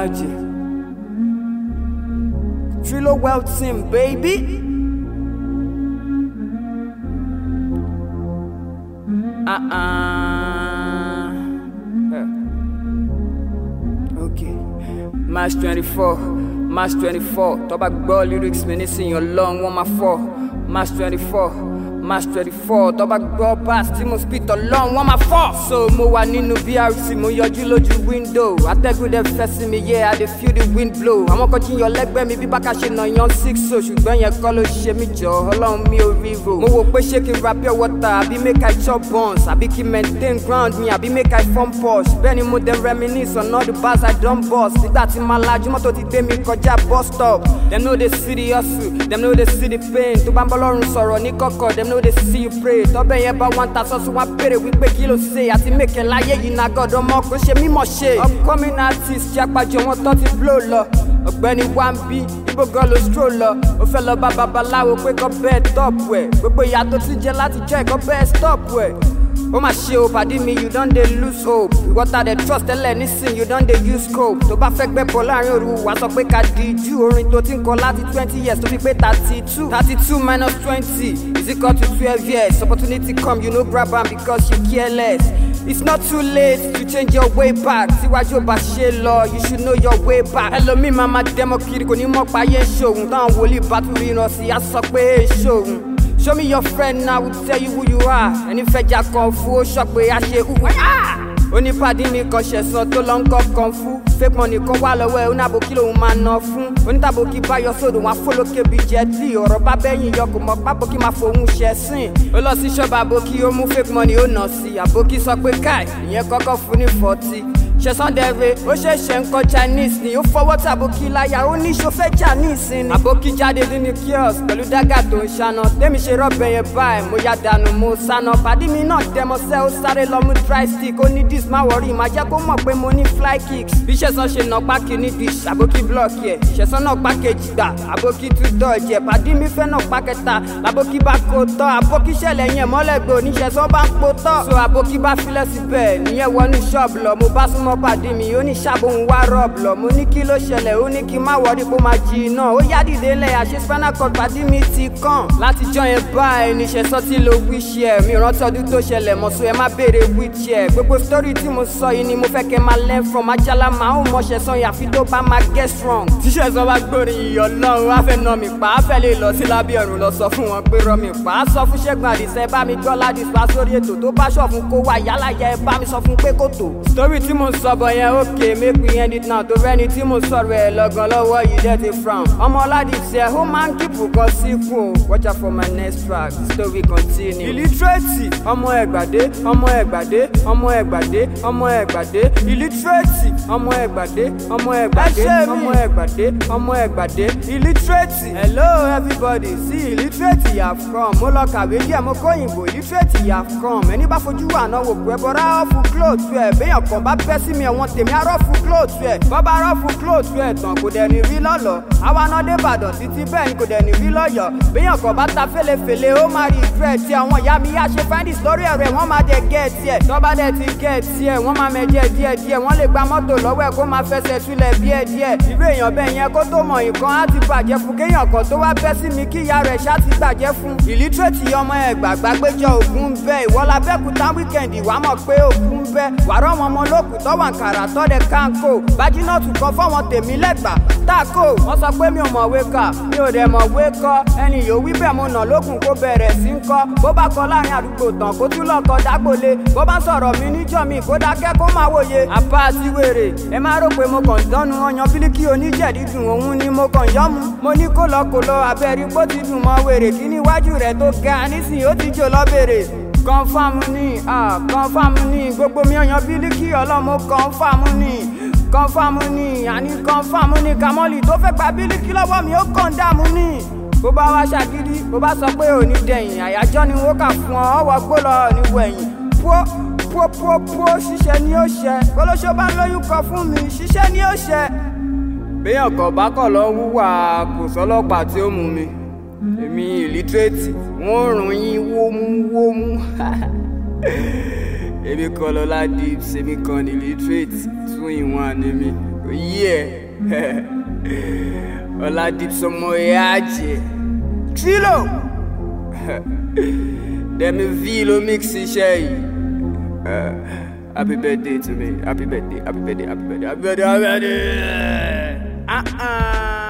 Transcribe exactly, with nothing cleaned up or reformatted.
Alaji. Trilo Well Team, baby. Uh-uh. Okay. March twenty-fourth. March twenty-fourth. Tó bá gbọ́ lyrics mi nísìnyí Ọlọ́run wọ́n máa fọ́. March twenty-fourth. March twenty-fourth. Tó bá gbọ́ bass tí mo spit Ọlọ́run wọ́n máa fọ́. So mo wà nínú B R C mo yọjú lójú window. Atẹ́gùn dẹ̀ fẹ́ sí mi, yeah, I dey feel the wind blow. Àwọn kan jíyàn lẹ́gbẹ́ mi bí bákà ṣe nà yan six so ṣùgbọ́n yẹn kọ́ ló ṣe mí jọ Ọlọ́run mi ò ríro. Mo wò pé ṣé kí n ra pure water àbí make I chop buns àbí kí n maintain ground mi àbí make I form posh. Bẹ́ẹ̀ni mo dem reminisce on all the bars I don bust. Nígbà tí màá lajú mọ́tò ti gbé mi kọjá bus stop. Dem no dey see the hustle, dem no dey see the pain. Tó bá ń bọ́ lọ́rùn sọ̀rọ̀ ní kọ̀kọ̀, dem no dey see you pray. Tọ́bẹ̀ yẹn bá wọn ta sọ́sọ́ wọn péré wípé kí ló ṣe àti mèkè láyé yìí náà gọ́dọ̀ mọ́ kó ṣe mímọ̀ ṣe. Upcoming artist jápàjọ wọn tó ti blow lọ. Ọ̀gbẹ́ni Wambi ibo gan ló stroll lọ. Ó fẹ́ lọ bá babaláwo pé kọ́ bẹ́ẹ̀ top wẹ̀. Gbogbo ìyá tó ti jẹ láti jẹ́ ẹ̀kọ́ bẹ́ẹ̀ stop wẹ̀. Ó mà ṣe o pàdé mi, you don dey lose hope. Ìwọ́ta dey trust tẹ́lẹ̀ nísìn, you don dey use cope. Tó bá fẹ́ gbẹ́ bọ̀ láàrin òru, wàá sọ pé ká di jù. Orin tó ti ń kọ láti twenty years tó fi pé thirty two. thirty two minus twenty is equal to twelve years. Opportunity come, you no grab am because you careless. It's not too late to change your way back. Síwájú ọba ṣe lọ, you should know your way back. Ẹlòmíì máa ma dẹ́mọ̀ kiri kò ní mọ̀ páyé ṣòun. Táwọn wòlíì bá tún ríran sí, á sọ pé ṣòun. Show me your friend now, we'll tell you who you are. Ẹni fẹjà kan fún ó sọ pé a ṣe hùwà. Onípàdé mi kan ṣẹ̀sán tó lọ ń kọ́ kan fún. Fake money kan wà lọ́wọ́ ẹ̀ oníàbòkí lòun máa ná fún. Onítàbòkí bá yọ sódò wọn afólókè bíi jẹ́tì. Ọ̀rọ̀ bá bẹ́yìn yọ kò mọ̀ pábòkí máa fòun ṣẹ̀ sìn. Ó lọ sí ṣọ́ọ̀bù àbòkí ó mú fake money ó nà sí. Àbòkí sọ pé káì ìyẹn kọ́kọ́ fún ní forty. Ṣẹ̀sán dẹ̀rẹ̀ ó ṣẹ̀ṣẹ̀ ń kọ́ Chinese ni ó fọwọ́ tí àbòkí láyà ó ní ṣòfẹ́ Chinese ni. Àbòkí jáde nínú kiosk pẹ̀lú dágà tó ń ṣáná. Tẹ́mi ṣe rọ́bẹ̀ yẹn báyìí mo yá dànù mo sáná. Pàdé mi náà dẹmọsẹ́ ó sáré lọ mú dry stick ó ní dis má wọrí má jẹ́ kó mọ̀ pé mo ní fly kicks. Bí Ṣẹ̀sán ṣe nà pákí ní dish àbòkí blọọkì ẹ̀. Ṣẹ̀sán náà pákéjì gbà àbòkí tún dọ̀jẹ̀. Pàdé mi fẹ́ náà pákẹ́ta àbòkí bá kó tọ́. Àbòkí ṣẹlẹ̀ yẹn mọ́lẹ́gbẹ̀ oníṣẹ̀sán bá ń po tọ́. So àbòkí bá filẹ̀ síbẹ̀ níyẹn wọnú ṣọ́ọ̀bù lọ mo bá súnmọ́ pàdé mi ó ní ṣàbòhùn wá rọ́ọ̀bù lọ. Mo ní kí ló ṣẹlẹ̀ ó ní kí n má wọrí kó máa jí iná. Ó yá dìde lẹ̀ àṣẹ spinal cord pàdé mi ti kàn. Láti jọ yẹn báyìí ní Ṣẹ̀sán tí lo wheelchair. Mi rántí ọdún tó ṣẹlẹ̀ mọ̀ so ẹ má béèrè wheelchair. Gbogbo story tí mo sọ yìí ni mo fẹ́ kẹ́ máa learn from. Ajala máa ń mọ Ṣẹ̀sán yàfi tó bá máa get strong. Tí Ṣẹ̀sán bá gbórin ìyọ̀ lọ́run á fẹ́ nà mí pa. Á fẹ́ lè lọ sí lábẹ́ ọ̀run lọ sọ fún wọn pé rọ́ mi pa. Á sọ fún Ṣẹ́gun Àdìsẹ́ bá mi gbọ́ ládìs pa sórí ètò tó bá ṣọ̀ fún kó wá yálà yẹ ẹ bá mi sọ fún pé kò tó. Story tí mo sọ bọ̀ yẹn okay make we end it now. Tó rẹ́ni tí mo sọ̀rọ̀ ẹ̀ lọ́gàn lọ́wọ́ yìí dẹ́ ti frown. Ọmọ Ládìsẹ́ ó máa ń kíkù kan sí kù. Watch out for my next track, the story continue. Illiterate ọmọ Ẹ̀gbàdé ọmọ Ẹ̀gbàdé ọmọ Ẹ̀gbàdé ọmọ Ẹ̀gbàdé illiterate ọmọ Ẹ̀gbàdé ọmọ Ẹ̀gbàdé ọmọ Ẹ̀gbàdé ọmọ Ẹ̀gbàdé illiterate. Hello everybody, see illiterate you have come. Mo lọ kàwé díẹ̀ mo kóyìnbó illiterate you have come. Ẹni bá fojú wà náà wò pé bọ́ra ọ̀fù clothes ẹ̀. Béèyàn kan bá bẹ́ sí mi ẹ̀wọ̀n tèmi arọ́fù clothes ẹ̀. Bọ́bá arọ́fù clothes ẹ̀ tán kò dẹ̀ ní rí lọ́lọ́. Àwa náà dé Ìbàdàn títí bẹ́ẹ̀ ni kò dẹ̀ ní rí lọ́yọ̀. Béèyàn kan bá ta fẹ́lẹ́fẹ́lẹ́ ó máa rí ìfẹ́ tí àwọn ìyá mi yá ṣe findis lórí ẹ̀rọ ẹ̀ wọ́n máa dẹ̀ gẹ̀ẹ́tì ẹ̀. Tọ́ba dẹ̀ ti gẹ̀ẹ́tì ẹ̀ wọ́n máa mẹ́jẹ díẹ̀díẹ̀. Wọ́n lè gba mọ́tò lọ́wọ́ ẹ̀ kó máa fẹsẹ̀ túlẹ̀ díẹ̀díẹ̀. Irú èèyàn bẹ́ẹ̀ yẹn kó tó mọ̀ nǹkan á ti bàjẹ́ fún kéèyàn kan tó wá bẹ́ sí mi kí ìyá rẹ̀ ṣá ti bàjẹ́ fún. Illiterate ọmọ Ẹ̀gbá gbàgbéjọ ògún bẹ́ ìwọ́lábẹ́kúta wíkẹ̀ndì wàá mọ̀ pé ògún bẹ́. Wàrọ̀ wọn ọmọ lókùn tọ́wọ̀ nkàrà tọ́dẹ kánkó. Bájínọ́ọ̀tù kan fọ́wọn tèmi lẹ́gbà táàkó. Wọ́n sọ pé mi ò mọ̀wé kà mi ò dẹ̀ mọ̀wé kọ́. Ẹni yóò wí bẹ́ẹ̀ mo nà lókun kó bẹ̀rẹ̀ sí ń kọ́. Bó bá kọ láàrin àdúgbò tán kó tún lọ kọ dágbòle. Bó bá ń sọ̀rọ̀ mi níjọ́ mi kó dákẹ́ kó máa wòye. Àbá àti wèrè ẹ má rò pé mo kàn dánú ọyàn bílíkì oníjẹ̀dídùn òun ni mo kàn yọ́mu. Mo ní kó lọ kó lọ abẹ́rí bó ti dùn mọ́ wèrè kí níwájú rẹ̀ tó ga nísìnyí ó ti jò lọ bèrè. Kọ́nfàmù ni kọ́nfàmù ni gbogbo mi ọyàn bílíkì ọlọ́mọ kọ́nfàmù ni kọ́nfàmù ni àní kọ́nfàmù ni Kamọ́lì tó fẹ́ gba bílíkì lọ́wọ́ mi ó kàn dààmú ni. Bó bá wá ṣàgídí bó bá sọ pé òní dẹ̀yìn àyájọ́ ni wọ́n kà fún ọ ọwọ́ gbó lọ níwọ̀ ẹ̀yìn. Pó pó pó pó ṣiṣẹ́ ni ó ṣẹ kólóṣó bá lóyún kọ fún mi ṣiṣẹ́ ni ó ṣẹ. Béèyàn kan bá kọ̀ lọ wúwà kò sọ́lọ́pàá tí ó mú mi. Èmi illiterate wọ́n rùn yín wómúwómú. Èmi kan Lọ́lá Dibs èmi kan illiterate tún ìwọ̀n àní mi. Ó yeah. Ola deep some more yaje. Trilo. Demi Vilo mixi shay. Happy birthday to me. Happy birthday. Happy birthday. Happy birthday. Happy birthday. Happy birthday. Uh uh.